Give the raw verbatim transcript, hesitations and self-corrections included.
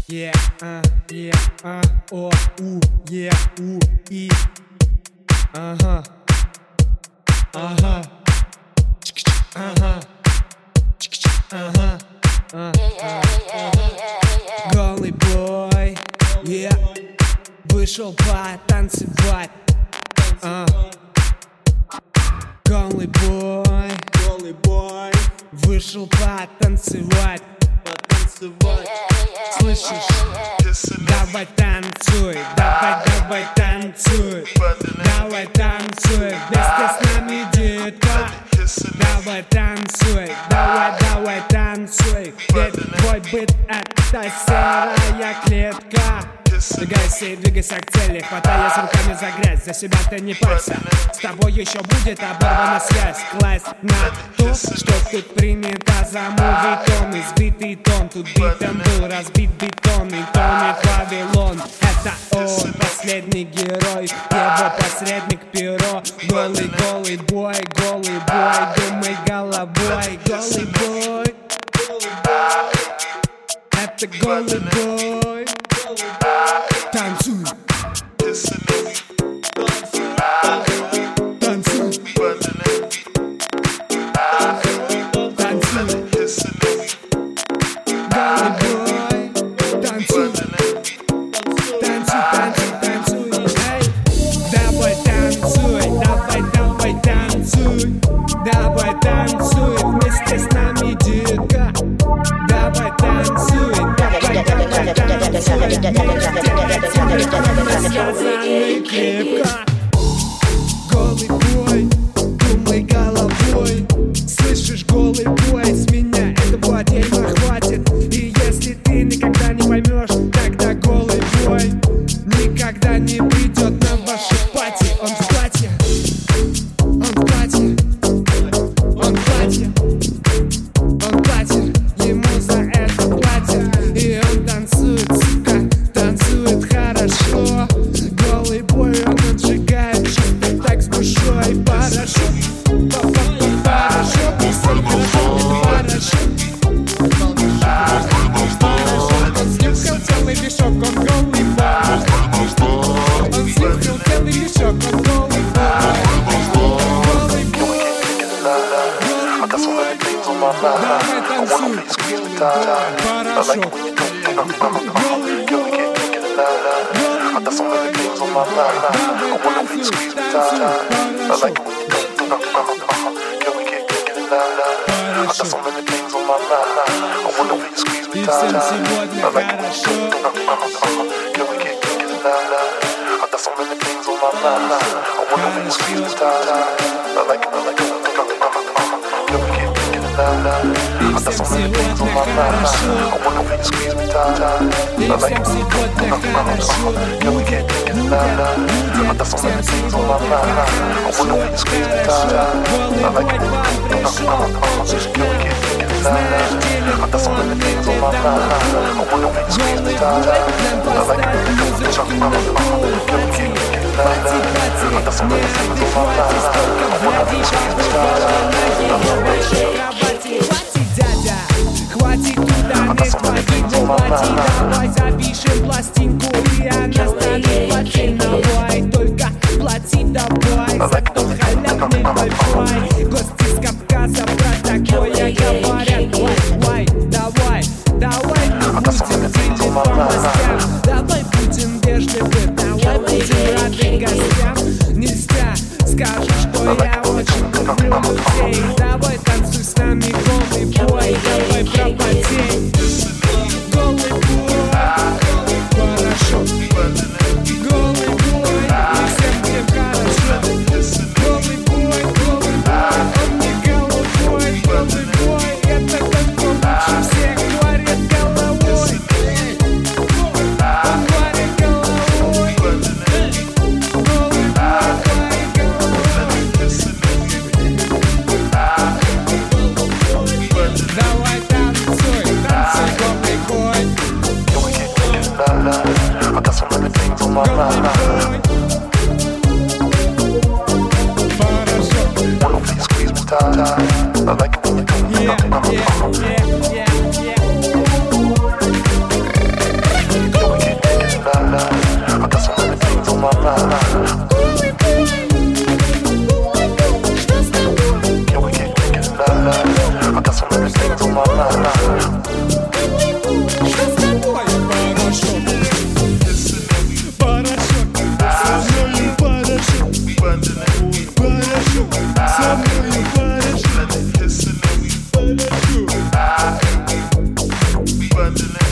Yeah, uh, yeah, uh, O, U, yeah, U, I. Ага, ага, ага, ага, голый бой, yeah, вышел потанцевать. Uh. Голый бой, голый бой, вышел потанцевать. потанцевать. Слышишь? Давай танцуй, давай, давай танцуй. Давай танцуй, вместе с нами, детка. Давай танцуй, давай, давай танцуй. Ведь твой быт — это серая клетка. Двигайся и двигайся к цели, хватаясь руками за грязь. За себя ты не парься, с тобой еще будет оборвана связь. Класть на то, что тут принято за мувитон. Избитый тон, тут битом был разбит бетон. И тонет Вавилон, это он, последний герой. Его посредник перо. Голый, голый бой, голый бой, думай головой. Голый бой, это голый бой. Танцуй, танцуй, танцуй, голый бой, танцуй, танцуй, танцуй, танцуй, эй, давай танцуй, давай, давай танцуй, давай танцуй, вместе с нами, детка, давай танцуй, давай, давай танцуй. Сказанный крепко. Голый бой, думай головой. Слышишь, голый бой, с меня этого дерьма хватит. И если ты никогда не поймешь, тогда голый бой никогда не придет на ваши пати. Он в платье, он в платье, он в платье, он платит, ему за это платят. И он танцует, сука, танцует хорошо. Голый бой, он отжигает чисто так с душой. Парашют, парашют, всем хорошо, это парашют. Парашют, он снюхал целый мешок, он голый бой. Он снюхал целый мешок, он голый бой. Голый бой, голый бой, давай танцуй. Парашют, голый бой. I got so many things on my mind. I wanna be squeezed with time. I like it when you come through. Can we get get it now? I got so many things on my mind. I wanna be squeezed with time. I like it when you come through. Can we get get it now? I got so many things on my mind. I wanna be squeezed with time. I like it, I like it when you come through. Can we get get it now? I got so many things on my mind. I wanna be squeezed with time. I like it when you come through. Can we get get it now? I got so many things on my mind. I wanna be squeezed with time. I like it when you come through. Can we get get it now? I got so many things on my mind. I wanna be squeezed with time. I like it when you come through. Can we get get it now? I got so many things on my mind. I wanna be squeezed with time. Хватит, дядя, хватит туда не хватит, не хватит. Давай запишем пластинку, и она станет платиновой. Только плати давай за тот халявный большой. Гости с Кавказа про такое говорят. Вай, давай, давай не будем делить по мастям. Давай будем вежливы, давай будем рады гостям. Нельзя, скажешь, что я очень люблю людей. Давай танцуй с нами, голый бой, давай пропотей. Голый бой, хорошо. Голый бой, и всем всем хорошо. Голый бой, голый бой, он не голубой. Голый бой, это тот, кто лучше всех говорит головой. Он говорит головой. Голый бой, говорит головой. Давай танцуй, танцуй, голый бой. I got so many things on my mind. Wanna be squeezed with time. I like it when you come through. Yeah, yeah, yeah, yeah, yeah. imagining.